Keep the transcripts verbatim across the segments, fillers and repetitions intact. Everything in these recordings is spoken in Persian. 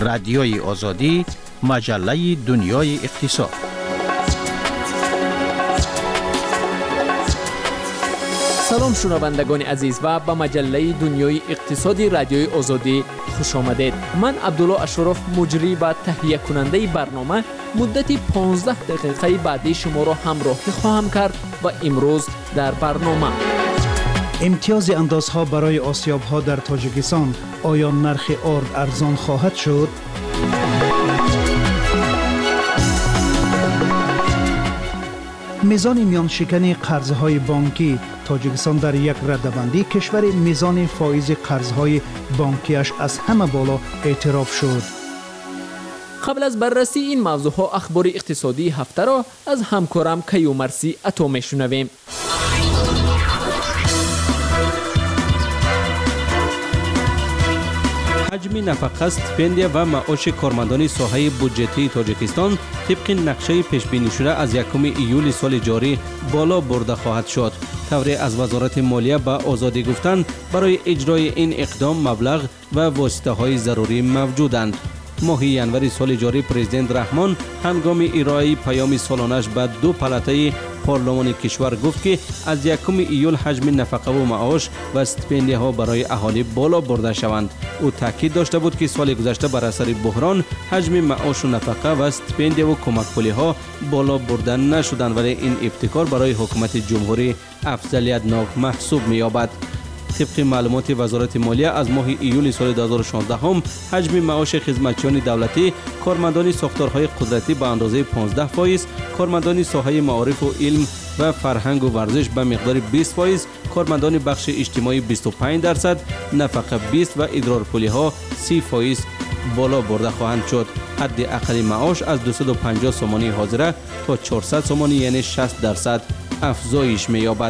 رادیوی آزادی، مجله دنیای اقتصاد. سلام شنوندگان عزیز و به مجله دنیای اقتصادی رادیوی آزادی خوش آمدید. من عبدالله اشرف مجری و تهیه کننده برنامه مدت پانزده دقیقه بعدی شما را همراهی خواهم کرد و امروز در برنامه امتیاز اندازها برای آسیاب‌ها در تاجیکستان، آیا نرخ آرد ارزان خواهد شد؟ میزان میان شکنی قرضهای بانکی تاجیکستان در یک رده‌بندی کشور میزان فایز قرضهای بانکیش از همه بالا اعتراف شد. قبل از بررسی این موضوعها اخبار اقتصادی هفته را از همکارم کیومرثی عطا میشنویم. حجم نفقه، استیپندیا و معاش کارمندان ساحه بودجتی تاجیکستان طبق نقشه پیش بینی شده از یکم ایول سال جاری بالا برده خواهد شد. طوری از وزارت مالیه به آزادی گفتند برای اجرای این اقدام مبلغ و واسطه های ضروری موجودند. ماه ینوری سال جاری پرزیدنت رحمان هنگام ارائه پیام سالانش به دو پلاته پارلمان کشور گفت که از یکم ایول حجم نفقه و معاش و استیپندیه ها برای اهالی بالا برده شوند. او تاکید داشته بود که سال گذشته بر اثر بحران حجم معاش و نفقه و استیپندیه و کمک پولی ها بالا برده نشدند، ولی این ابتکار برای حکومت جمهوری افضلیت ناک محسوب می‌یابد. طبق معلومات وزارت مالیه از ماه ایول سال دو هزار و شانزده هم حجم معاش خدمتچیان دولتی، کارمندان ساختارهای قدرتی به اندازه پانزده فایز، کارمندان ساحه معارف و علم و فرهنگ و ورزش به مقدار بیست فایز، کارمندان بخش اجتماعی بیست و پنج درصد، نفقه بیست و ادرار پولی ها سی فایز بالا برده خواهند شد. حد اقل معاش از دویست و پنجاه سومانی حاضره تا چهارصد سومانی یعنی شصت درصد افزایش می‌یابد.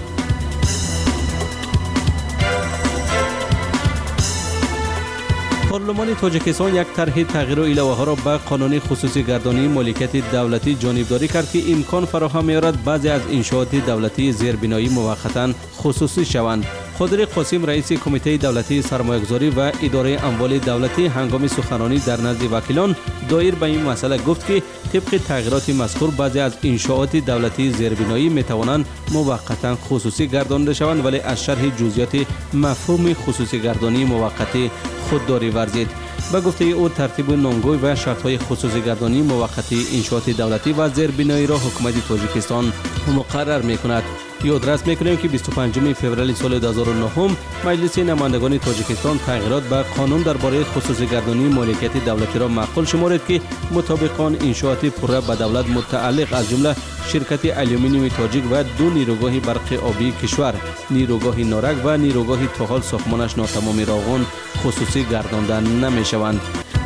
پارلمان تاجیکستان یک طرح تغییر و علاوه ها را به قانون خصوصی گردانی مالکیت دولتی جانبداری کرد که امکان فراهم می‌آورد بعضی از انشاءات دولتی زیربنایی موقتا خصوصی شوند. خضر قاسم رئیس کمیته دولتی سرمایه‌گذاری و اداره اموال دولتی هنگام سخنرانی در نزد وکیلان دایر به این مسئله گفت که طبق تغییرات مذکور بعضی از انشاءات دولتی زیربنایی می‌توانند موقتا خصوصی گردانده شوند، ولی از شرح جزئیات مفهوم خصوصی گردانی موقتی خودداری ورزید. به گفته او ترتیب نامگوی و شرط‌های خصوصی گردانی موقتی انشاءات دولتی و زیربنایی را حکومت تاجیکستان مقرر می‌کند. یادداشت می‌کنیم که بیست و پنجم فوریه سال دو هزار و نه مجلس نمایندگان تاجیکستان تغییرات به قانون درباره خصوصی گردانی مالکیت دولتی را معقول شمرد که مطابق آن انشاءات پوره به دولت متعلق از جمله شرکت آلومینیوم تاجیک و دو نیروگاه برق آبی کشور، نیروگاه نارک و نیروگاه تا حال ساختمانش ناتمام راغون خصوصی گردانده نمی‌شوند.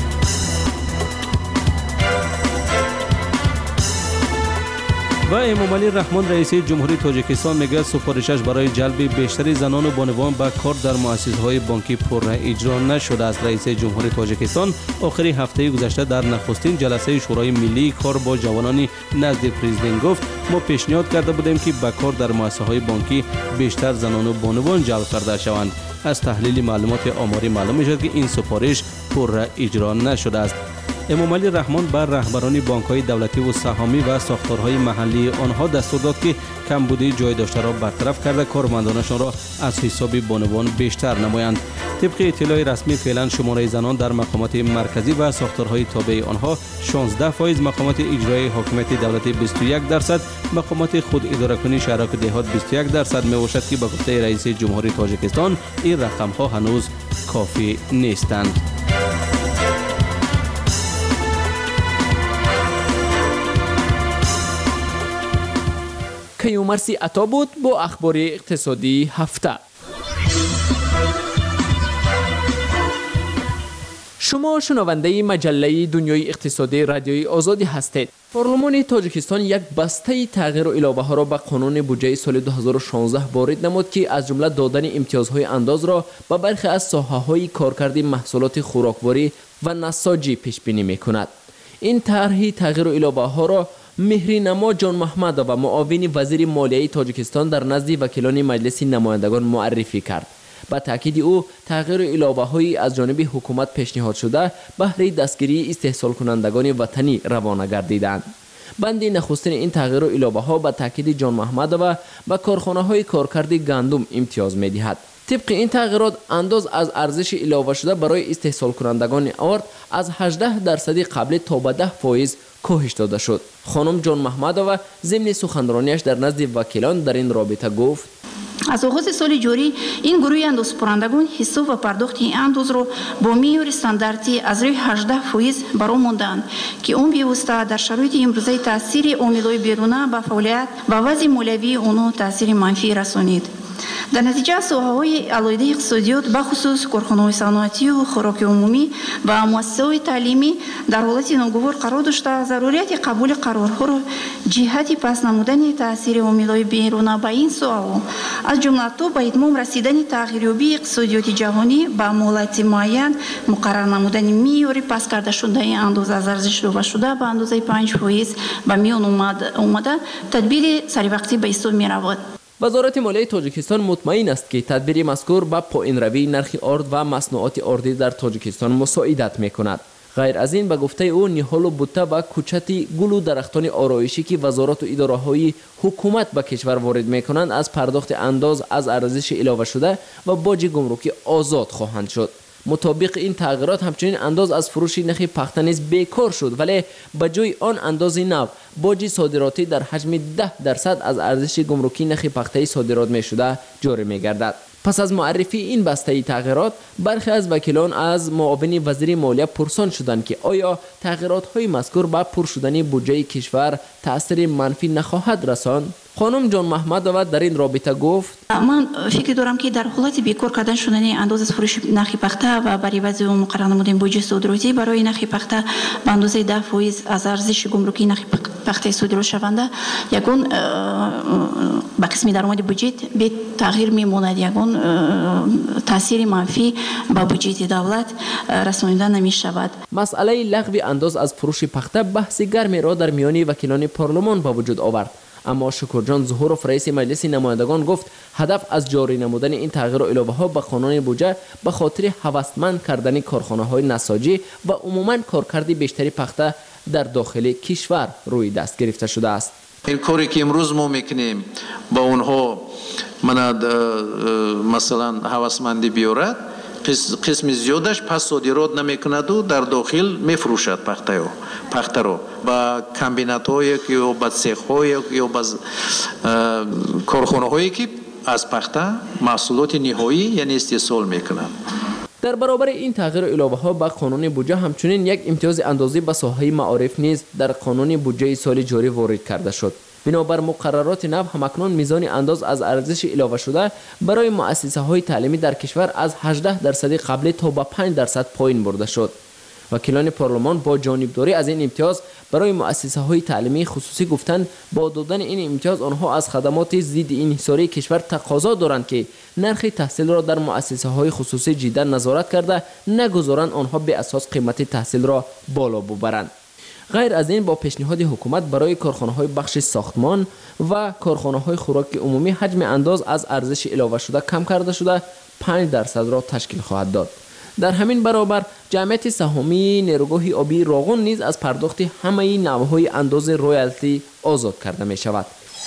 و امامعلی رحمان رئیس جمهوری تاجیکستان میگه سفارشش برای جلب بیشتر زنان و بانوان به کار در مؤسسه‌های بانکی پر اجرا نشده است. رئیس جمهوری تاجیکستان آخری هفته گذشته در نخستین جلسه شورای ملی کار با جوانان نزد پرزیدنت گفت ما پیشنهاد کرده بودیم که به کار در مؤسسه‌های بانکی بیشتر زنان و بانوان جلب کرده شوند. از تحلیل معلومات آماری معلوم می‌شود که این سفارش پر اجرا نشده است. امامعلی رحمان بر رهبران بانک‌های دولتی و سهامی و ساختارهای محلی آنها دستور داد که کمبودی جای داشته را برطرف کرده کارمندانشان را از حساب بانوان بیشتر نمایند. طبق اطلاع رسمی فعلا شماره زنان در مقامات مرکزی و ساختارهای تابع آنها شانزده فایز، مقامات اجرایی حکومت دولتی بیست و یک درصد، مقامات خود اداره کنی شهرک دهات بیست و یک درصد میباشد که به گفته رئیس جمهوری تاجیکستان این رقم‌ها هنوز کافی نیستند. کیومرثی عطا بود با اخبار اقتصادی هفته. شما شنونده مجله دنیای اقتصادی رادیوی آزادی هستید. پارلمان تاجیکستان یک بسته تغییر و علاوه ها را به قانون بودجه سال دو هزار و شانزده وارد نمود که از جمله دادن امتیازهای انداز را به برخی از ساحه‌های کارکرد محصولات خوراکواری و نساجی پیش بینی می‌کند. این طرح تغییر و علاوه ها را مهری نما جان محمد و معاون وزیر مالیه تاجیکستان در نزد وکیلان مجلس نمایندگان معرفی کرد. با تاکید او تغییر ایلابه‌هایی از جانب حکومت پیشنهاد شده بهره دستگیری استحصال کنندگان وطنی روانه گردیدند. بند نخستین این تغییر ایلابه‌ها با تاکید جان محمدова با کارخانه‌های کارکرد گندم امتیاز می‌دهد. طبق این تغییرات انداز از ارزش ایلاوه شده برای استحصال کنندگان آرد از هجده درصدی قبل تا به ده فایز کاهش داده شد. خانم جان محمدова ضمن سخنرانیش در نزد وکیلان در این رابطه گفت: از آغاز سال جاری این گروه اندازپرندگان حساب و پرداخت این انداز را با معیار استانداردی از روی هجده فایز برآمدند که اون پیوسته در شرایط امروزی تاثیر عاملای بیرونه به فعالیت و وضع مالیوی اونو تاثیر منفی رسانید. در نتیجه ساحه‌های علایده اقتصادیات بخصوص کارخانه‌های صنعتی و خوراک عمومی و مؤسسه‌های تعلیمی در حالت ناگوار قرار داشته ضروریت قبول قرارها را جهت پس نمودن تاثیر عاملای بیرونه به این ساحه از جمله تا به اتمام رسیدن تغییریابی اقتصادیات جهانی با مالیات معین مقرر نمودن معیار پس کرده شده اندازه از ارزش ایلوه شده به اندازه پنج فایز به میان آمده تدبیر سریع به حساب می‌رود. وزارت مالیه تاجیکستان مطمئن است که تدبیر مذکور به پایین روی نرخ آرد و مصنوعات آردی در تاجیکستان مساعدت می‌کند. غیر از این به گفته او نهال و بوته و کوچت گل و درختان آرایشی که وزارت و اداره‌های حکومت به کشور وارد می‌کنند از پرداخت انداز از ارزش ایلاوه شده و باج گمرکی آزاد خواهند شد. مطابق این تغییرات همچنین انداز از فروش نخ پخته نیز بیکار شد، ولی به جای آن انداز نو باج صادراتی در حجم ده درصد از ارزش گمرکی نخ پخته صادرات می شده جاری می گردد. پس از معرفی این بسته تغییرات برخی از وکیلان از معاون وزیر مالیه پرسان شدند که آیا تغییرات های مذکور به پر شدن بودجه کشور تاثیر منفی نخواهد رساند؟ خانم جان محمدова در این رابطه گفت: من فکر دارم که در حالت بیکار کردن شدن انداز از فروش نرخ پخته و برای وضع مقرر نمودن بودجه صادراتی برای نرخ پخته به اندازه ده فایز از ارزش گمرکی نرخ پخته صادرات شونده یگان به قسمی درآمد بودجه به تغییر میماند، یگان تاثیر منفی به بودجه دولت رسانیده نمی شود. مسئله لغو انداز از فروش پخته بحث گرمی را در میان وکیلان پارلمان به وجود آورد. اما شکرجان ظهورов رئیس مجلس نمایندگان گفت هدف از جاری نمودن این تغییر و ایلابه ها به قانون بودجه به خاطر هوسمند کردن کارخانه های نساجی و عموما کارکرد بیشتری پخته در داخل کشور روی دست گرفته شده است. این کاری که امروز ما میکنیم با اونها من مثلا هوسمندی بیارد، قسم زیادش پس صادرات نمیکند و در داخل میفروشد پخته پخته رو با کمبینات هایی که یا با سیخ هایی یا با کارخانه هایی که از پخته محصولات نهایی یعنی استحصال میکنند. در برابر این تغییر ایلابه ها به قانون بودجه همچنین یک امتیاز اندازی به ساحه معارف نیز در قانون بودجه سال جاری وارد کرده شد. بنابر مقررات نو همکنون میزان انداز از ارزش ایلاوه شده برای مؤسسه های تعلیمی در کشور از هجده درصد قبل تا به پنج درصد پایین برده شد. وکیلان پارلمان با جانبداری از این امتیاز برای مؤسسه های تعلیمی خصوصی گفتند با دادن این امتیاز آنها از خدمات ضد انحصاری کشور تقاضا دارند که نرخ تحصیل را در مؤسسه های خصوصی جدی نظارت کرده نگذارند آنها به اساس قیمت تحصیل را بالا ببرند. غیر از این با پیشنهاد حکومت برای کارخانه های بخش ساختمان و کارخانه های خوراک عمومی حجم انداز از ارزش ایلاوه شده کم کرده شده پنج درصد را تشکیل خواهد داد. در همین برابر جمعیت سهامی نیروگاه آبی راغون نیز از پرداخت همه نوع‌های انداز رویالتی آزاد کرده می شود.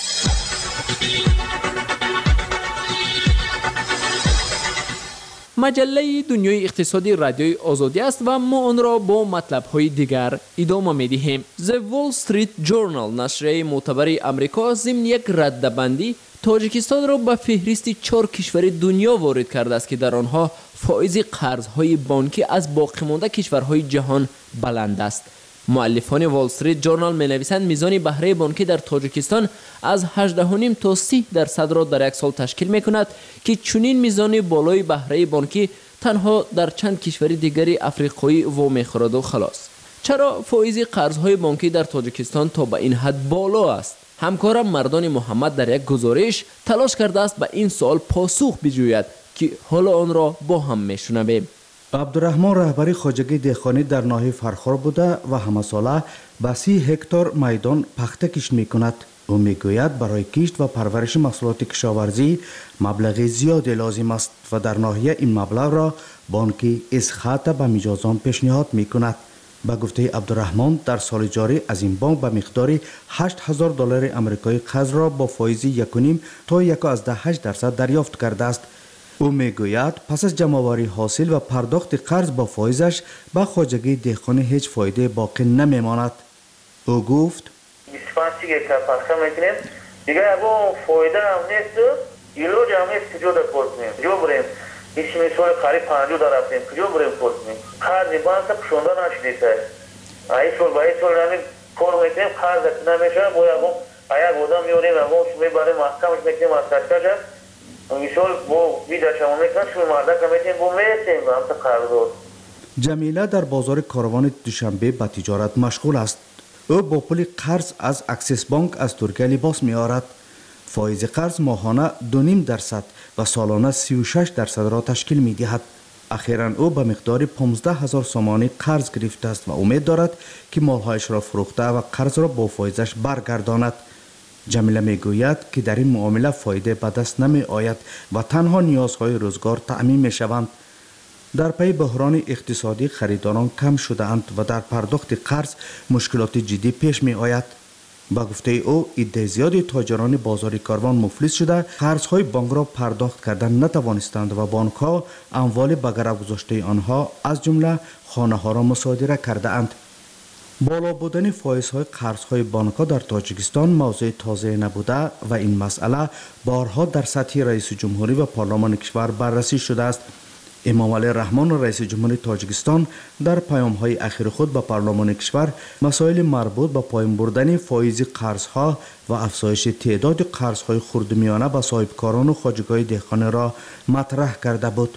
مجله دنیای اقتصادی رادیوی آزادی است و ما آن را با مطلب‌های دیگر ادامه می‌دهیم. The Wall Street Journal نشریه معتبر آمریکا ضمن یک رده‌بندی تاجیکستان را به فهرست چهار کشور دنیا وارد کرده است که در آنها فایز قرض‌های بانکی از باقی‌مانده کشورهای جهان بلند است. مؤلفان وال استریت جورنال می‌نویسند میزان بهره بانکی در تاجیکستان از هجده و نیم تا سی درصد را در یک سال تشکیل می‌کند که چنین میزان بالای بهره بانکی تنها در چند کشور دیگری افریقایی و می‌خورد و خلاص. چرا فایز قرض‌های بانکی در تاجیکستان تا به این حد بالا است؟ همکارم مردان محمد در یک گزارش تلاش کرده است به این سوال پاسخ بجوید که حالا آن را با هم می‌شنویم. عبدالرحمن رهبری خواجگی دهقانی در ناحیه فرخار بوده و همه ساله به سی هکتار میدان پخته کشت می کند. او میگوید برای کشت و پرورش محصولات کشاورزی مبلغ زیادی لازم است و در ناحیه این مبلغ را بانک اسخات به میجازان پیشنهاد میکند. به گفته عبدالرحمن در سال جاری از این بانک به مقدار هشت هزار دلار آمریکایی قرض را با فایز یک و نیم تا یک و هشت درصد دریافت کرده است. او میگوید پس از جمع‌آوری حاصل و پرداخت قرض با فایزش به خواجگی دهقان هیچ فایده باقی نمیماند. او گفت دیگه اگه فایده هم نیست ایلوج هم نیست کجا در پرسیم کجا بریم هیچ مثال خرید پنجو در رفتیم کجا بریم پرسیم قرض بانک پشونده نشدیده ای سال با ای سال همین کار میکنیم قرض نمیشه باید اگه بودم میوریم اگه شما برای محکمش میکنیم از کشکش مثال با بیده شما میکنم شما مرده که میکنیم با میتیم همتا قرض دار. جمیله در بازار کاروان دوشنبه به تجارت مشغول است. او با پول قرض از اکسیس بانک از ترکیه لباس می آورد. فایز قرض ماهانه دو نیم درصد و سالانه سی و شش درصد را تشکیل می دهد. اخیراً او به مقدار پانزده هزار سومانی قرض گرفته است و امید دارد که مالهایش را فروخته و قرض را با فایزش برگرداند. جمیله می گوید که در این معامله فایده به دست نمی آید و تنها نیازهای روزگار تأمین می شوند. در پی بحران اقتصادی خریداران کم شده اند و در پرداخت قرض مشکلات جدی پیش می آید. با گفته او عده زیادی تاجران بازار کاروان مفلس شده قرضهای بانک را پرداخت کردن نتوانستند و بانک ها اموال به گرو گذاشته آنها از جمله خانه ها را مصادره کرده اند. بالا بودن فایزهای قرضهای بانک ها در تاجیکستان موضوع تازه نبوده و این مسئله بارها در سطح رئیس جمهوری و پارلمان کشور بررسی شده است. امام علی رحمان رئیس جمهوری تاجیکستان در پیام‌های اخیر خود به پارلمان کشور مسائل مربوط به پایین بردن فایز قرض‌ها و افزایش تعداد قرض‌های خردمیانه به صاحبکاران و خواجگان دهقانی را مطرح کرده بود.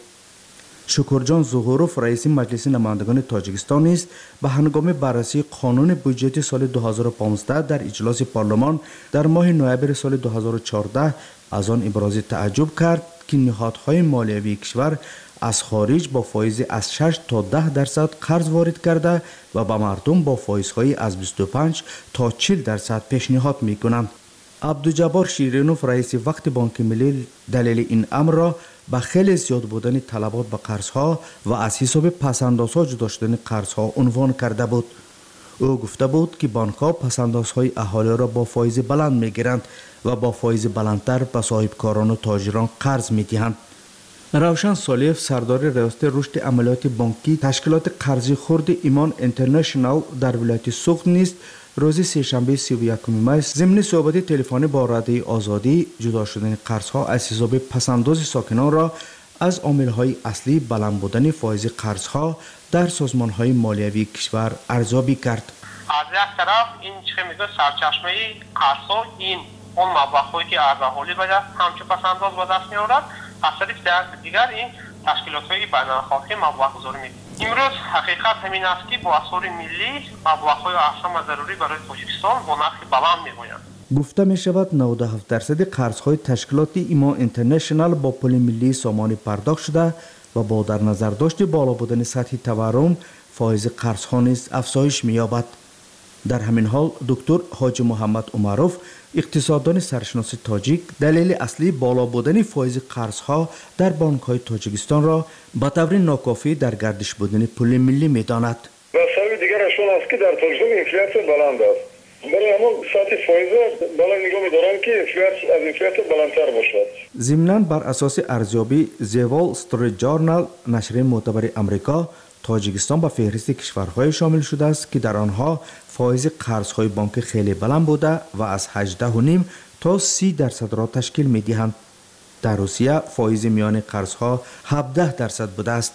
شکرجان ظهوروف رئیس مجلس نمایندگان تاجیکستان نیز به هنگام بررسی قانون بودجه سال دو هزار و پانزده در اجلاس پارلمان در ماه نوامبر سال دو هزار و چهارده از آن ابراز تعجب کرد که نهادهای مالیوی کشور از خارج با فایز از شش تا ده درصد قرض وارد کرده و به مردم با فایزهای از بیست و پنج تا چهل درصد پیشنهاد می کنند. عبدالجبار شیرینوف رئیس وقت بانک ملی دلیل این امر را به خیلی زیاد بودن طلبات به قرضها و از حساب پسندازها جدا شدن قرضها عنوان کرده بود. او گفته بود که بانک ها پسندازهای اهالی را با فایز بلند می گیرند و با فایز بلندتر به صاحبکاران و تاجران قرض می دهند. روشن سالیف سردار ریاست رشد عملیات بانکی تشکیلات قرضی خرد ایمان اینترنشنال در ولایت سوخت نیست روز سه‌شنبه سی و یکم می ضمن صحبت تلفنی با رادیوی آزادی جدا شدن قرضها از حساب پسنداز ساکنان را از عامل‌های اصلی بلند بودن فایز قرضها در سازمان‌های مالیوی کشور ارزیابی کرد. از یک طرف این چه میگه سرچشمه قرضها این اون مبلغی که از اهالی به دست همچون پسنداز به دست می‌آورد از طریق دیگر این تشکیلات‌های بین‌النهادی مبلغ‌گذاری می‌کنند. امروز حقیقت همین است که با اسعار ملی مبلغ‌های اصلا ضروری برای تاجیکستان با نرخ بلند می‌آیند. گفته می شود نود و هفت درصد قرض‌های تشکیلات ایمان اینترنشنال با پول ملی سامانی پرداخت شده و با در نظر داشت بالا بودن سطح تورم فایز قرض‌ها نیز افزایش می‌یابد. در همین حال دکتر حاجی محمد عمروف اقتصاددان سرشناس تاجیک دلیل اصلی بالا بودن فایز قرض‌ها در بانک‌های تاجیکستان را به طور ناکافی در گردش بودن پول ملی می‌داند. مسئله دیگر اشون است که در تاجیکستان انفلیاسیون بلند است. برای همون سطح فایز بالا نگاه می‌دارند که انفلیاسیون از انفلیاسیون بلندتر باشد. ضمناً بر اساس ارزیابی زوال استریت جورنال نشریه معتبر آمریکا تاجیکستان به فهرست کشورهای شامل شده است که در آنها فایز قرض‌های بانک خیلی بلند بوده و از هجده و نیم تا سی درصد را تشکیل می‌دهند. در روسیه فایز میان قرض‌ها هفده درصد بوده است.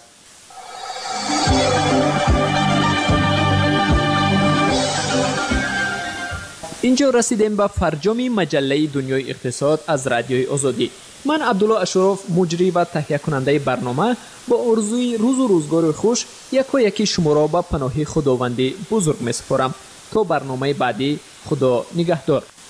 اینجا رسیدیم به فرجام مجله دنیای اقتصاد از رادیوی آزادی. من عبدالله اشرف مجری و تهیه کننده برنامه با آرزوی روز و روزگار خوش یک و یکی شما را به پناه خداوند بزرگ می سپارم. تا برنامه بعدی خدا نگهدار.